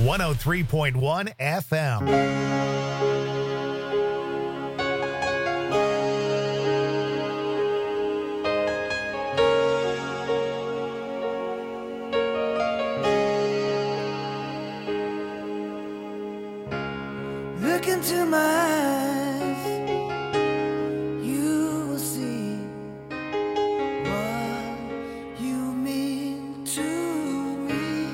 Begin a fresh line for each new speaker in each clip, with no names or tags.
103.1 FM.
Look into my eyes, you will see what you mean to me.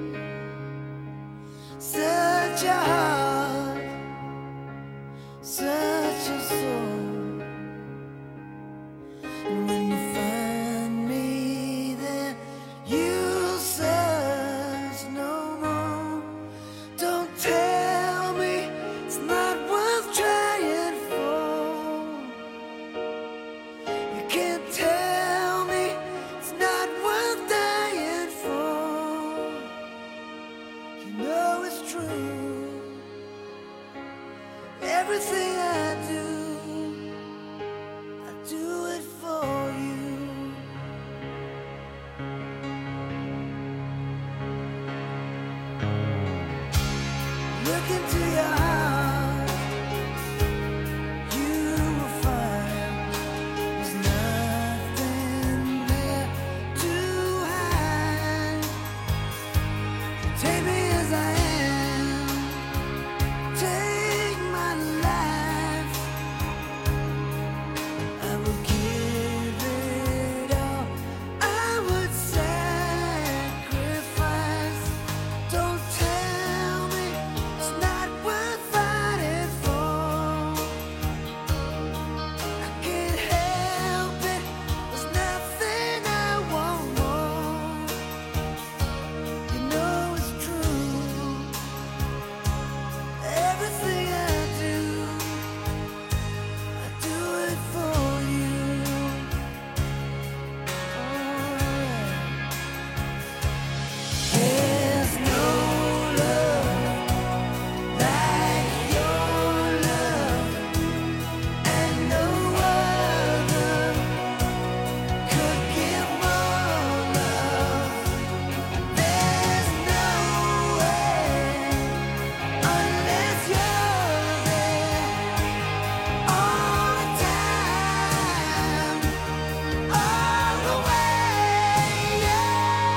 Such a heart, such a soul. And when you find me there, you'll search no more. Don't tell me it's not worth trying for. You can't tell me it's not worth dying for. You know it's true. Everything I do it for you. Look into your heart, you will find there's nothing there to hide. Take me as I am, take my life. I will give it all, I would sacrifice. Don't tell me it's not worth fighting for. I can't help it, there's nothing I want more. You know it's true. Everything I do it for you. There's no love like your love, and no other could give more love. There's no way unless you're there all the time, all the way. Yeah.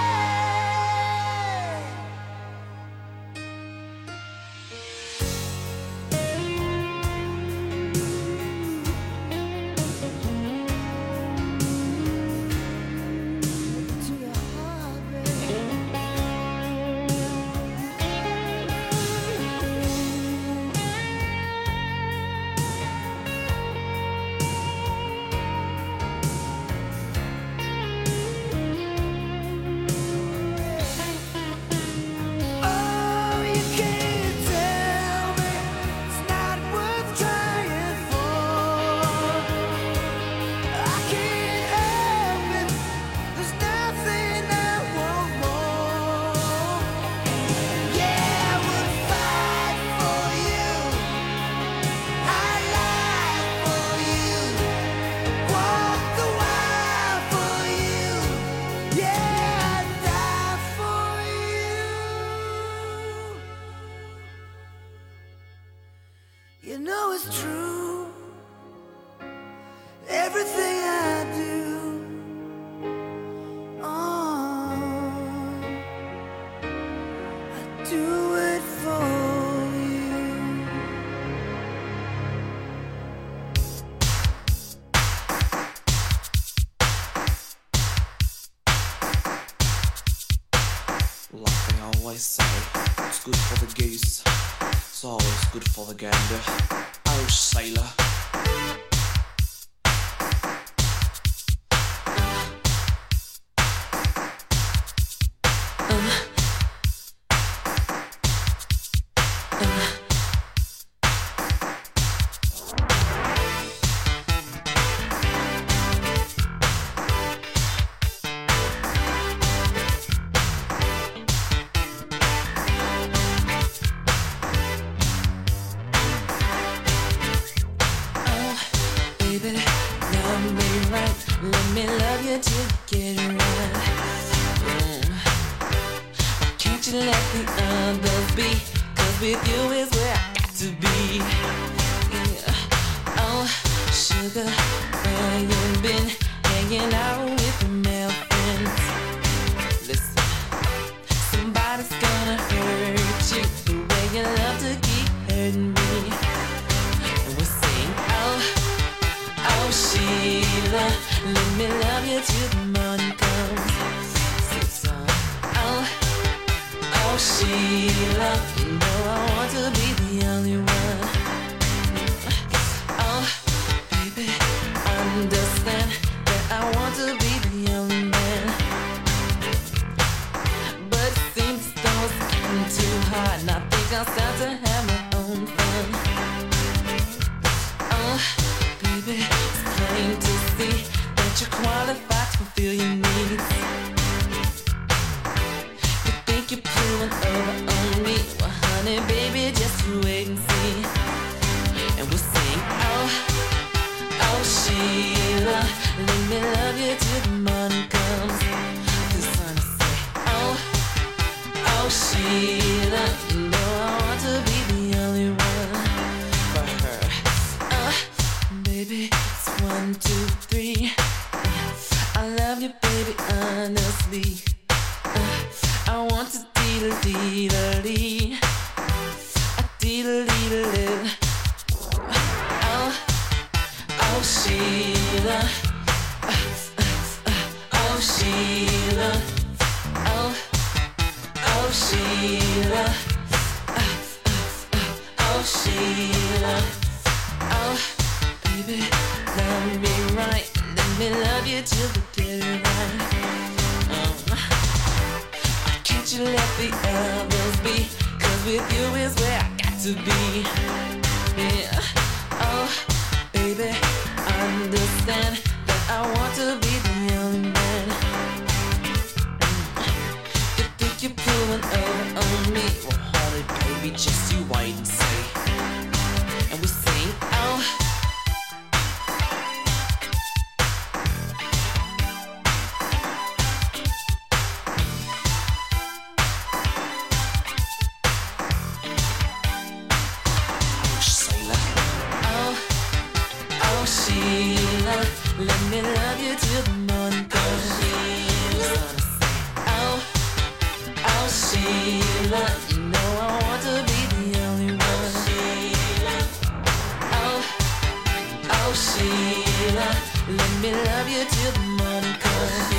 To your heart, baby. Oh, you can't tell me it's not worth trying for. I can't help it, there's nothing I want more. Yeah, I would fight for you, I lie for you, walk the wire for you. Yeah, I'd die for you. You know it's true. Everything I do it for you.
Like they always say, it's good for the goose, it's always good for the gander. Oh, sailor.
Let me love you till you get it right. I can't
can't you let the others be? 'Cause with you is where I got to be. Yeah. Oh, sugar, where you been? Hanging out with your male friends. Listen, somebody's gonna hurt you the way you love to keep hurting me. And we sing, oh Sheila, let me love you till the morning comes. Sing song, oh Sheila, you know I want to be the only one. Oh baby, understand that I want to be the only man. But it seems as though it's getting too hard, and I think I'll start to have my own fun. Oh baby, it's plain to see that you're qualified to fulfill your needs. You think you're pulling over on me? Well honey baby, just you wait and see. And we'll sing, oh Sheila, let me love you till the morning comes. The sun will say, oh Sheila, you know I want to be the only one for her. Baby, it's 1, 2, 3. I love you, baby, honestly. I want to dee-da-dee-da-dee. Dee-da-dee-da-dee. Oh Sheila, oh Sheila, oh Sheila, oh Sheila, oh baby, love me right, let me love you till the dead of night. Can't you let the others be? 'Cause with you is where I got to be. Yeah, oh baby, understand that I want to be the only man. You think you're pulling over on me? Well, honey, baby, just you wait and see. And we sing, oh Sheila, let me love you till the morning comes. Oh Sheila, you know I want to be the only one. Oh Sheila, let me love you till the morning comes.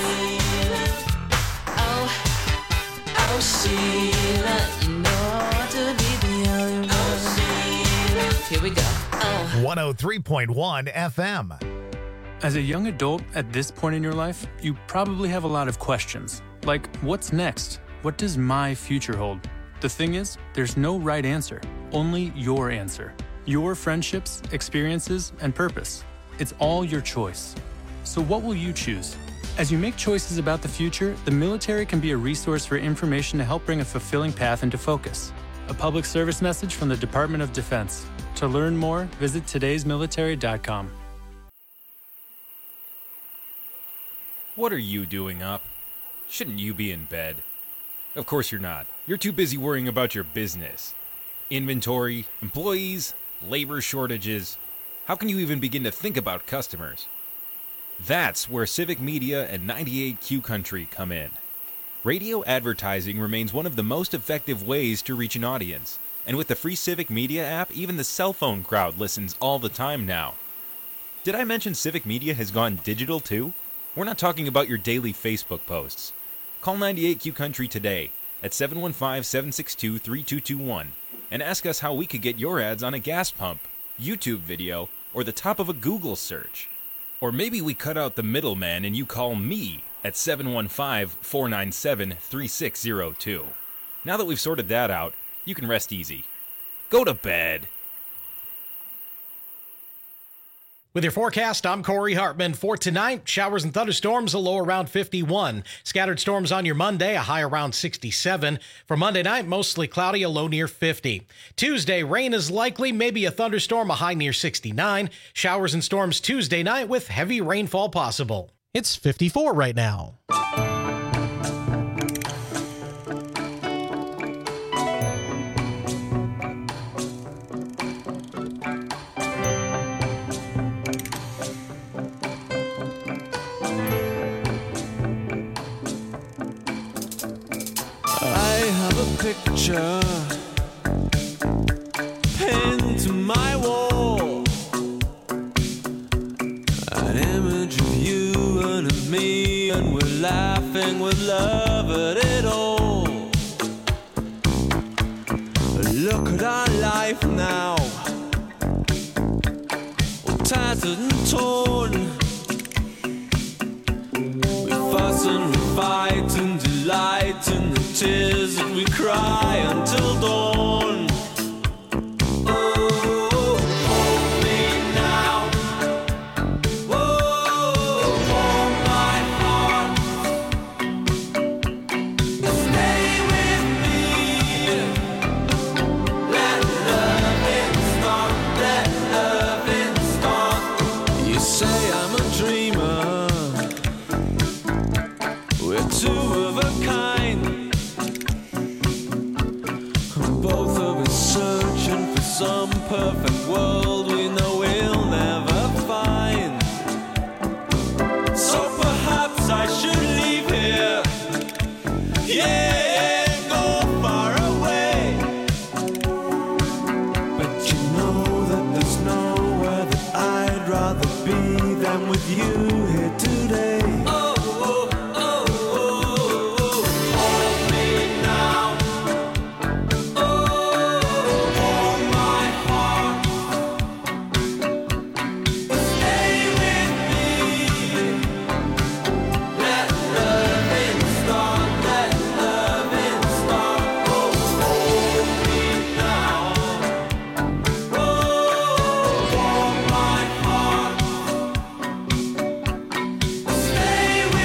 Oh Sheila, you know I want to be the only one. Here we go.
103.1 FM.
As a young adult at this point in your life, you probably have a lot of questions. Like, what's next? What does my future hold? The thing is, there's no right answer, only your answer. Your friendships, experiences, and purpose. It's all your choice. So what will you choose? As you make choices about the future, the military can be a resource for information to help bring a fulfilling path into focus. A public service message from the Department of Defense. To learn more, visit todaysmilitary.com.
What are you doing up? Shouldn't you be in bed? Of course you're not. You're too busy worrying about your business. Inventory, employees, labor shortages. How can you even begin to think about customers? That's where Civic Media and 98Q Country come in. Radio advertising remains one of the most effective ways to reach an audience. And with the free Civic Media app, even the cell phone crowd listens all the time now. Did I mention Civic Media has gone digital too? We're not talking about your daily Facebook posts. Call 98Q Country today at 715-762-3221 and ask us how we could get your ads on a gas pump, YouTube video, or the top of a Google search. Or maybe we cut out the middleman and you call me at 715-497-3602. Now that we've sorted that out, you can rest easy. Go to bed.
With your forecast, I'm Corey Hartman. For tonight, showers and thunderstorms, a low around 51. Scattered storms on your Monday, a high around 67. For Monday night, mostly cloudy, a low near 50. Tuesday, rain is likely, maybe a thunderstorm, a high near 69. Showers and storms Tuesday night with heavy rainfall possible. It's 54 right now.
picture pinned to my wall, an image of you and of me, and we're laughing with love at it all. Look at our life now, all tattered and torn. We fuss and we fight and delight in the tears that we cry until dawn. Oh, hold me now. Oh, hold my heart. Stay with me. Let loving start. Let loving start. You say I'm a dreamer. We're two of a kind. Both of us searching for some perfect world we know we'll never find. So perhaps I should leave here, yeah, go far away. But you know that there's nowhere that I'd rather be than with you here today. Stay with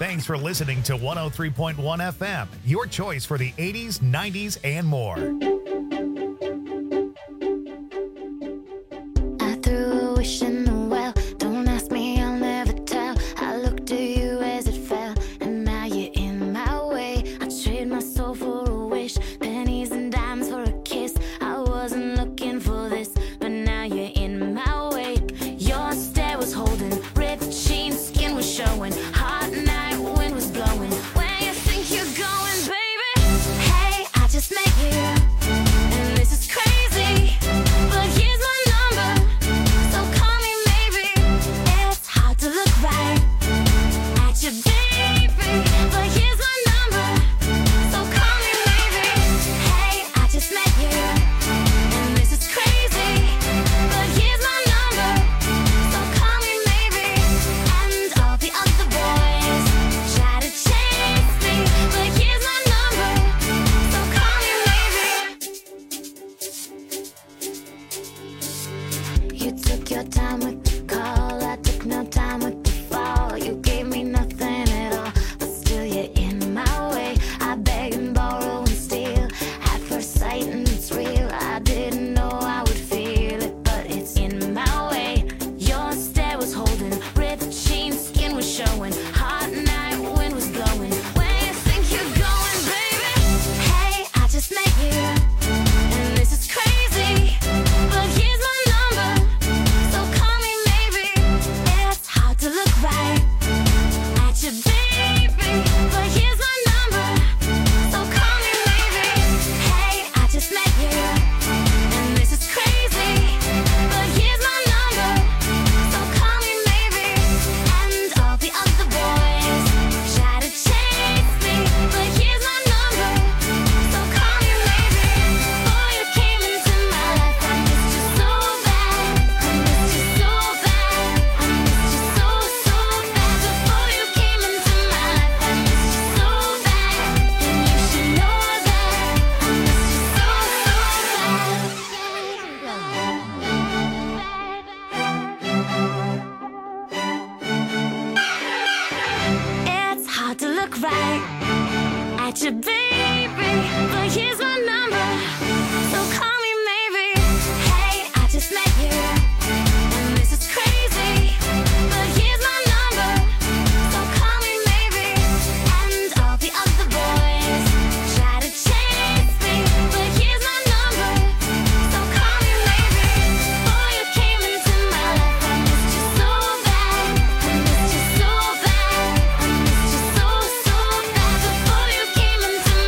Thanks for listening to 103.1 FM, your choice for the 80s, 90s, and more.
I threw a wish in the well. Don't ask me, I'll never tell. I looked at you as it fell, and now you're in my way. I trade my soul for a wish, pennies and dimes for a kiss. I wasn't looking for this, but now you're in my way. Your stare was holding, ripped jeans, skin was showing. Hot night, wind was blowing. Where you think you're going, baby? Hey, I just met you, and this is crazy. But here's my number, so call me maybe. It's hard to look right at you, baby. But here's my number, so call me maybe. Hey, I just met you, and this is crazy. But here's my number, so call me maybe. And all the other boys try to chase me, but here's my number, so call me maybe. You took your time with the call, I took no time with the fall. You gave me nothing at all, but still you're in my way. I beg and borrow and steal at first sight, and it's real. I didn't know I would feel it, but it's in my way. Your stare was holding, ripped jeans, skin was showing. Hot night, wind was blowing. Where you think you're going, baby? Hey, I just met you, and this is crazy. But here's my number, so call me maybe. It's hard to look right at you, baby. But here's my number, so call me maybe. Hey, I just met you, and this is crazy. But here's my number, so call me maybe. And all the other boys try to chase me, but here's my number, so call me maybe. Before you came into my life, I missed you so bad. I missed you so bad. I missed you so, so bad. Before you came into my life, I missed you so bad. And you should know that I missed you so, It's hard to look right at you, baby. But here's my number, so call me maybe. Hey, I just met you, and this is crazy. But here's my number, so call me maybe. And all the other boys try to chase me, but here's my number, so call me maybe. Before you came into my life, I missed you so bad. I missed you so bad. I missed you so, so bad. Before you came into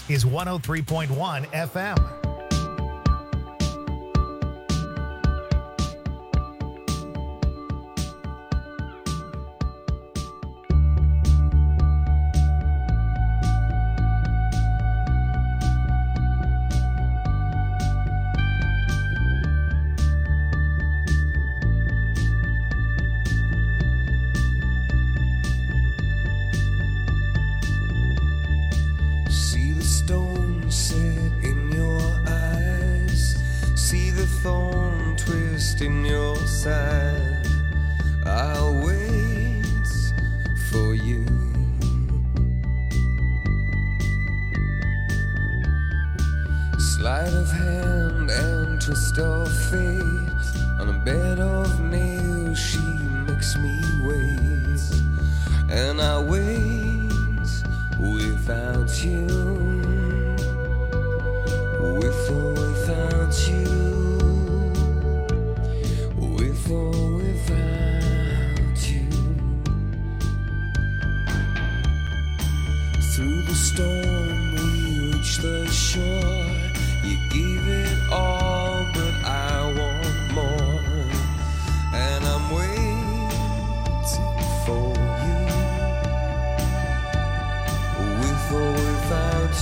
is 103.1 FM.
In your side, I'll wait for you. Sleight of hand and twist of fate, on a bed of nails she makes me wait, and I wait without you, with or without you. Storm, we reach the shore. You gave it all, but I want more, and I'm waiting for you, with or without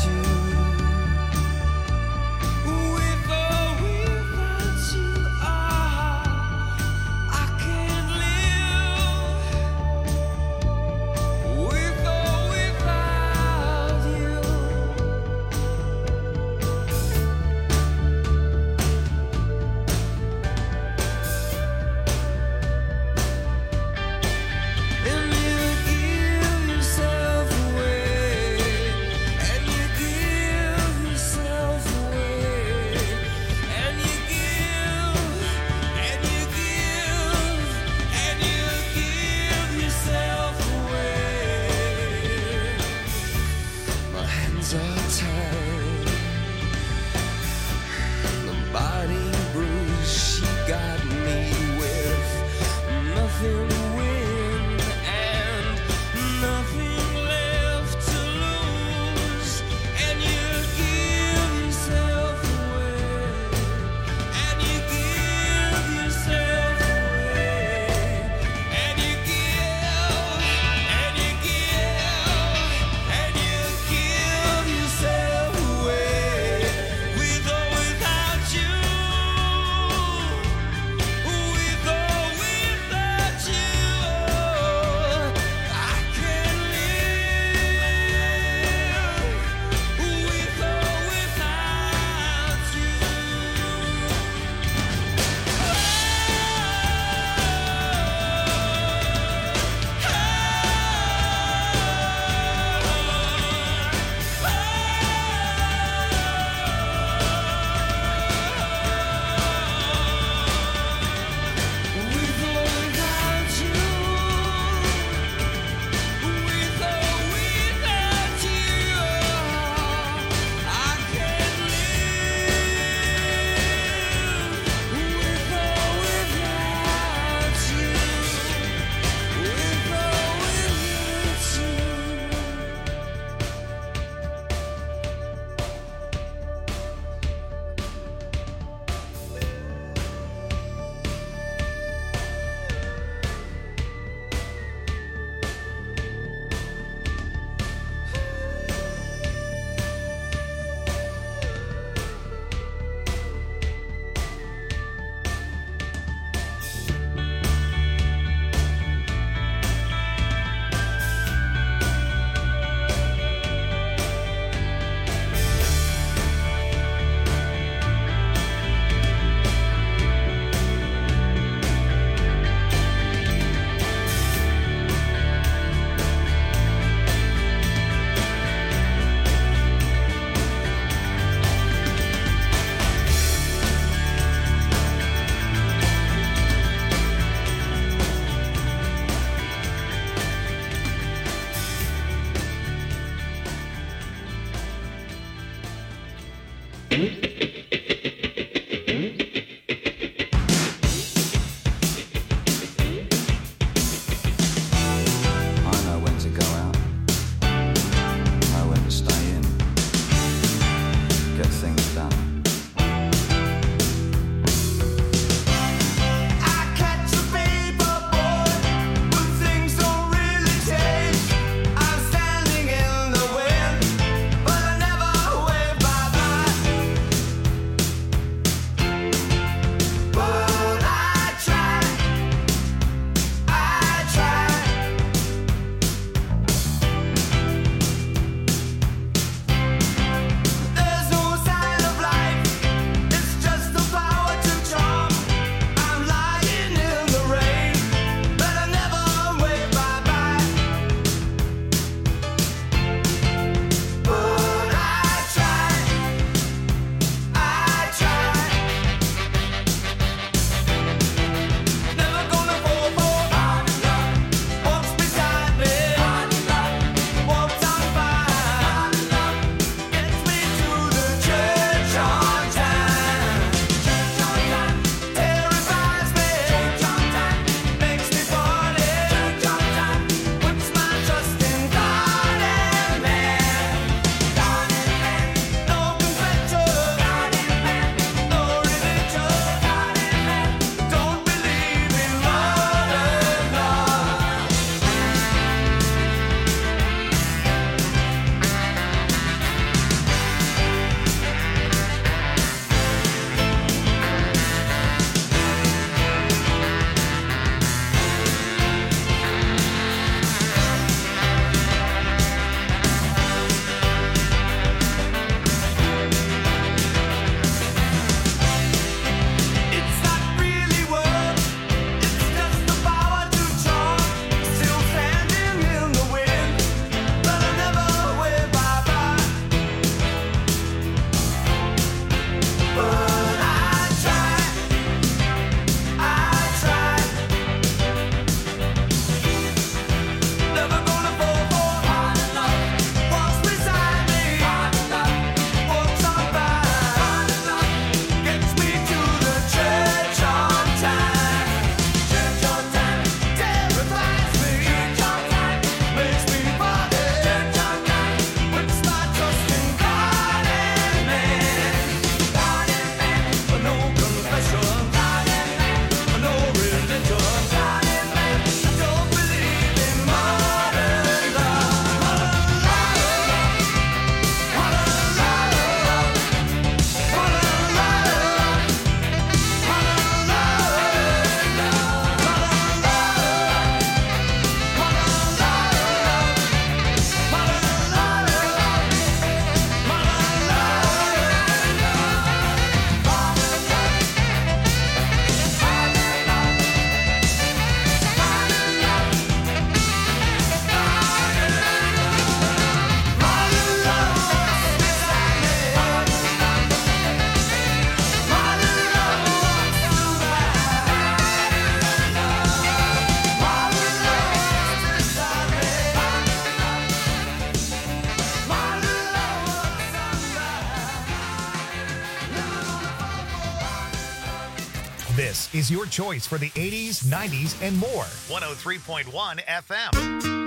This is your choice for the 80s, 90s, and more. 103.1 FM.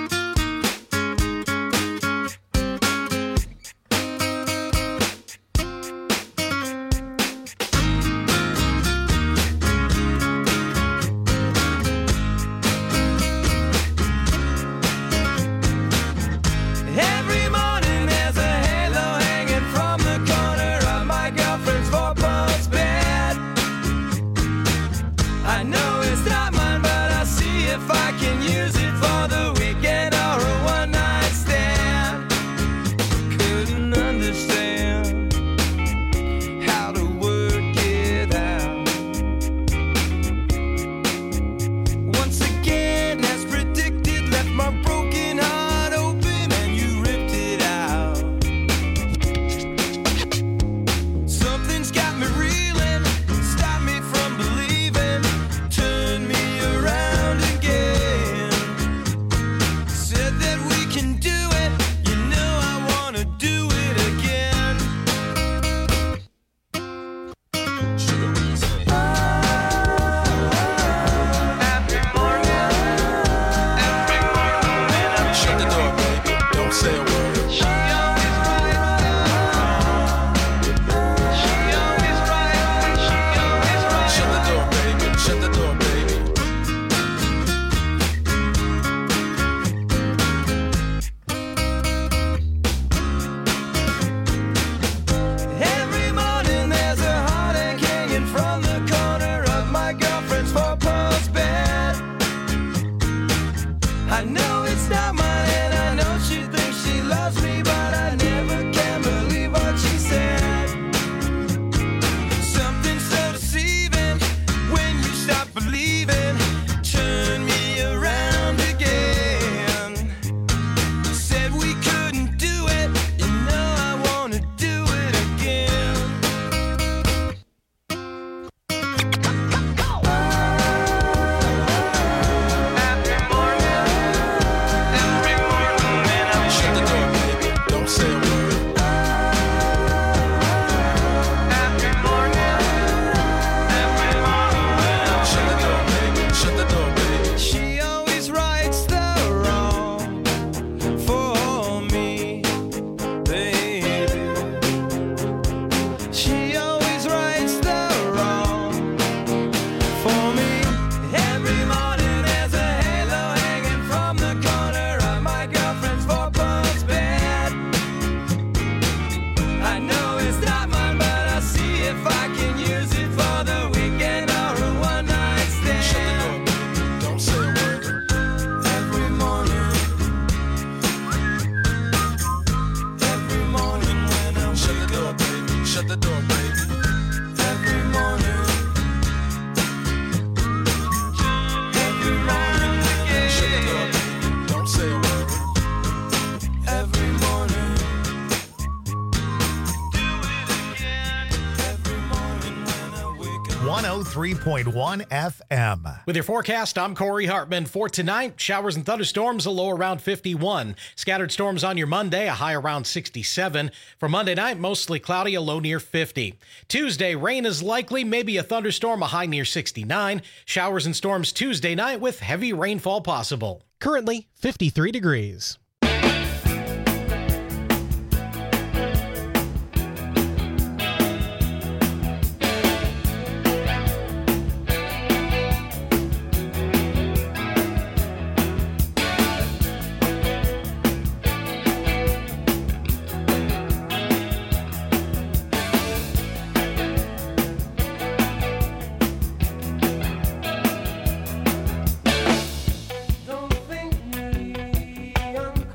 Every morning there's a halo hanging from the corner of my girlfriend's four-post bed. I know it's not mine, but I'll see if I can use it for the weekend or a one-night stand. Couldn't understand how to work it out. Once again, as predicted, left my broken heart open and you ripped it out. Something's got me reeling, stopped me from believing, turned me around again. Said that we can do it, you know I wanna do it again. Every morning when I'm
Shut the door, baby. Don't say a word.
she always right. She always right. She always right.
Shut the door, baby. Shut the door, baby.
Every morning there's a heartache hanging from the corner of my girlfriend's four-post bed. I know it's not mine and I know she thinks she loves me, but I never can believe what she said. Something so deceiving when you stop believing, turn me around again. Said we couldn't do it, you know I wanna do it again. Every morning when I'm
Shut the door, baby. Don't say a word.
every morning when I'm
Shut the door, baby. Shut the door, baby.
She always rights the wrong for me, baby. She always rights the wrong for me. Every morning there's a halo hanging from the corner of my girlfriend's four-post bed. I know it's not mine, but I'll see if I can use it for the weekend or a one-night stand.
Shut the door, baby. Don't say a word.
Every morning when I
Shut the
wake
door,
up,
baby. Shut the door, baby.
every morning
Shut the door,
again.
baby. Don't say a word.
Every morning, do it again. Every morning when I wake up.
103.1 FM.
With your forecast, I'm Corey Hartman. For tonight, showers and thunderstorms, a low around 51. Scattered storms on your Monday, a high around 67. For Monday night, mostly cloudy, a low near 50. Tuesday, rain is likely, maybe a thunderstorm, a high near 69. Showers and storms Tuesday night with heavy rainfall possible. Currently, 53 degrees.
Don't think me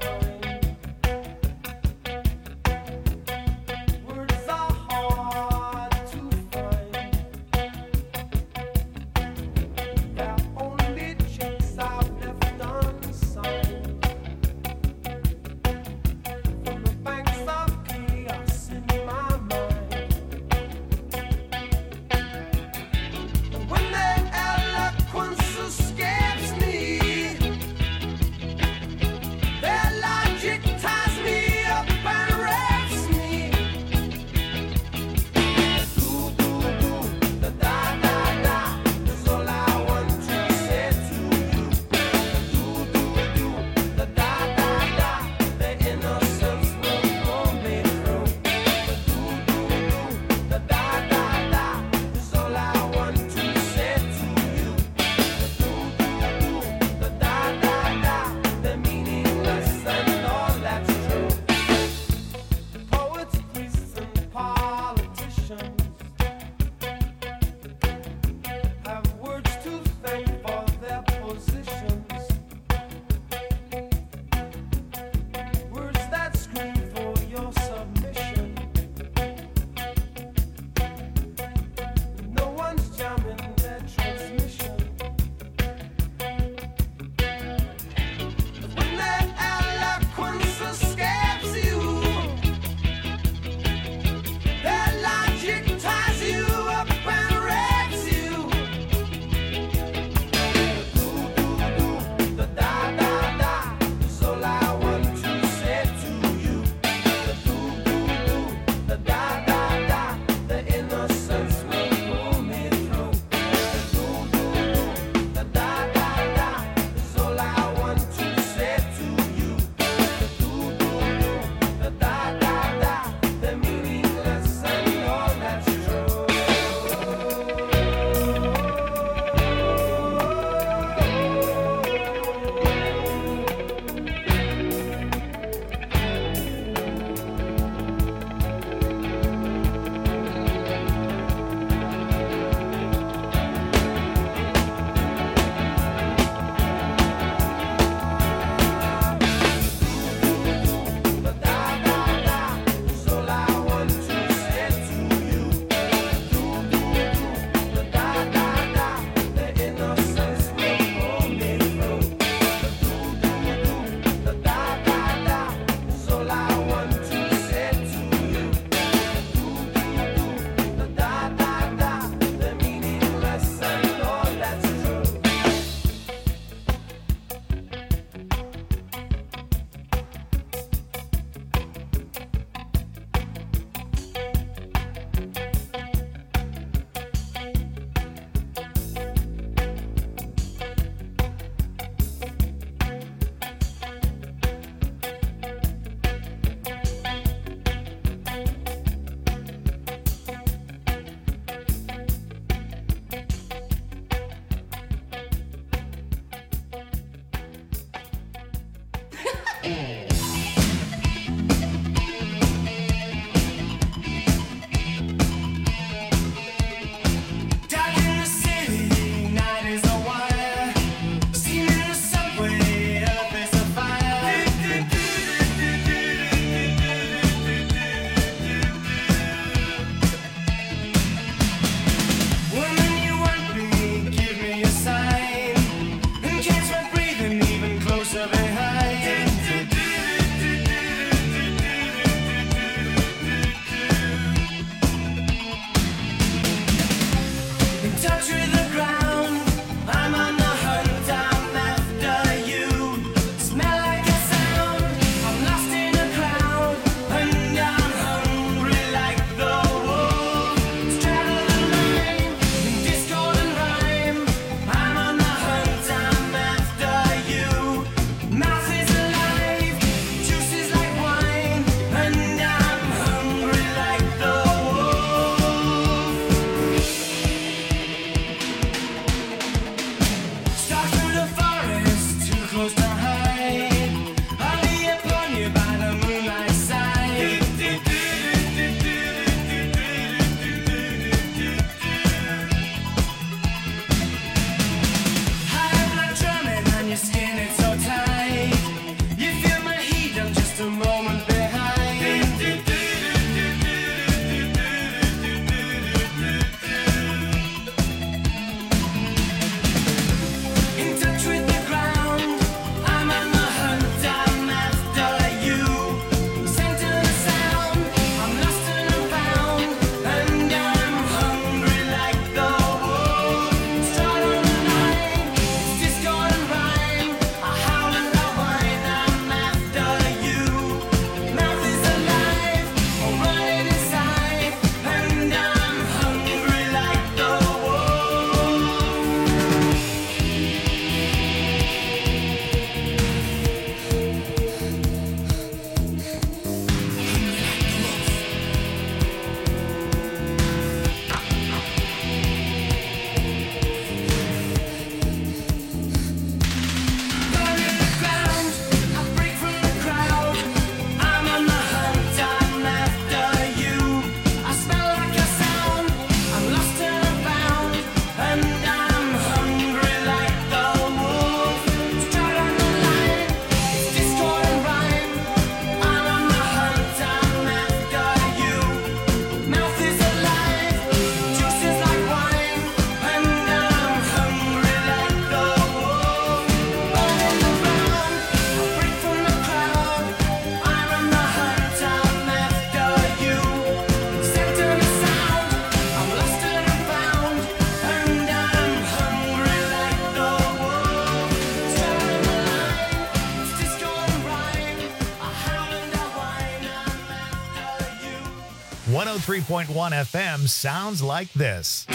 103.1 FM sounds like this.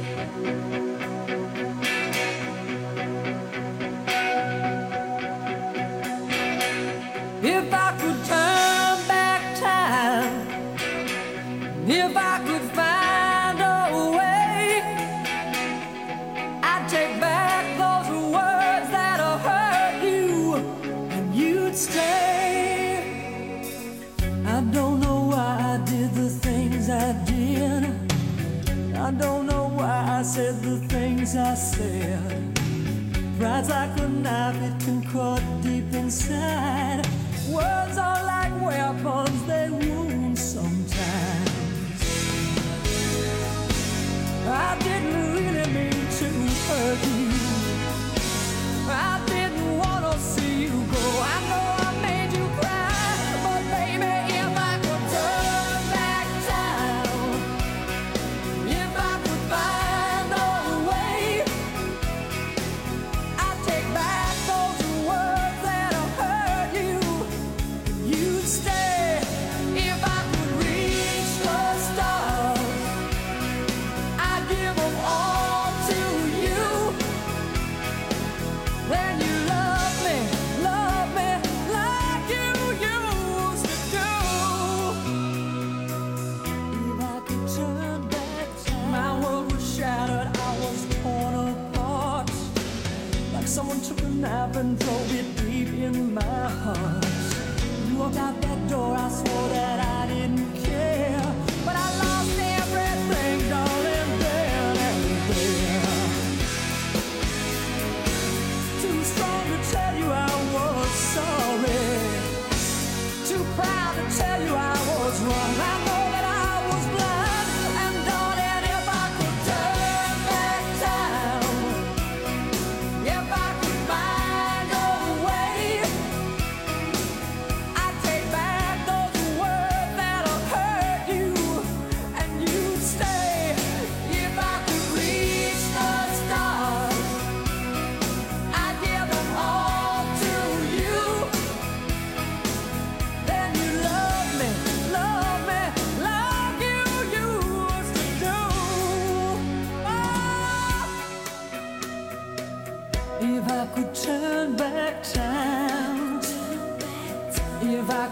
If I could turn back time, if I could find a way, I'd take back those words that have hurt you, and you'd stay. I don't know why I did the things I did. I don't know why I said the things I said. Pride's like a knife, it can cut deep inside. Words are like weapons, they wound sometimes. I didn't really mean to hurt you. I didn't want to see you go. I know I made you cry, but baby, if I could turn back time, if I could find a way, I'd take back those words that have hurt you. You'd stay if I could reach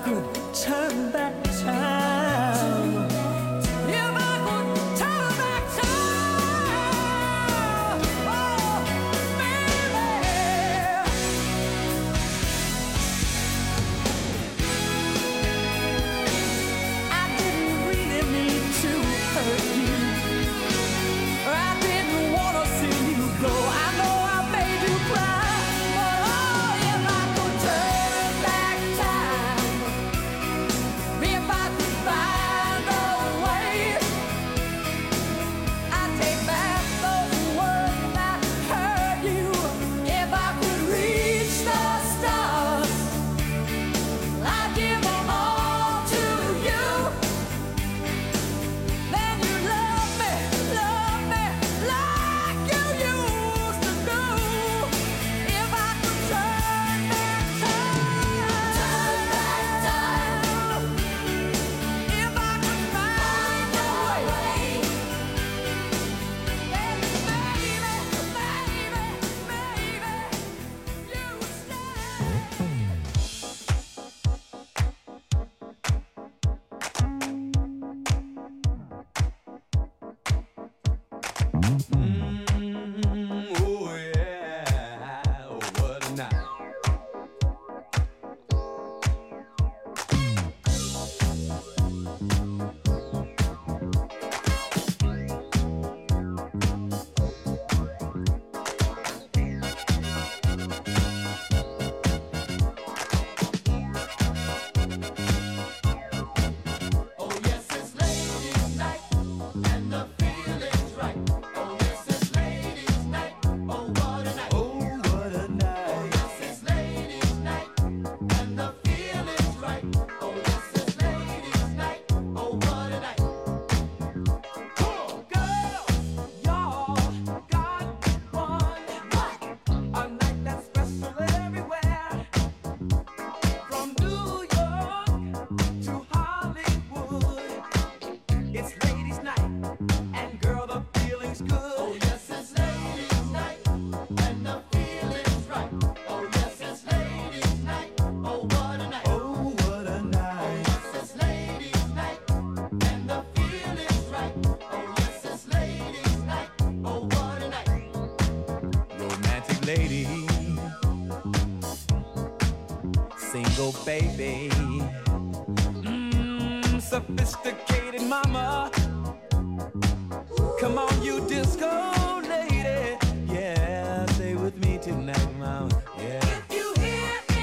could turn back time. If I could turn back time, oh, baby. I didn't really mean to hurt you. I didn't want to see you go. I know I made you cry. But oh, if I could turn back time, if I could find a way, I'd take back those words that hurt you. If I could reach the stars, I'd give them all to you. Then you love me like you used to do. If I could turn back time, if I could find a way, then baby, you oh yeah, oh, what a night. Oh yes, it's ladies' night, and the feeling's right. Oh yes, it's ladies' night. Oh what a night. Oh what a night. Oh yes, it's ladies' night, and the feeling's right. Oh yes, it's ladies' night. Oh what a night. Oh girl, y'all got one. A night that's special everywhere. From New York to Hollywood, it's ladies' night, and girl, the feeling's good. Oh yes, it's ladies' night, and the feeling's right. Oh yes, it's ladies' night. Oh what a night. Oh what a night. Oh yes, it's ladies' night, and the feeling's right. Oh yes, it's ladies' night. Oh what a night. Romantic lady, single baby, sophisticated mama. Come on, you disco lady, yeah, stay with me tonight, mama. Yeah.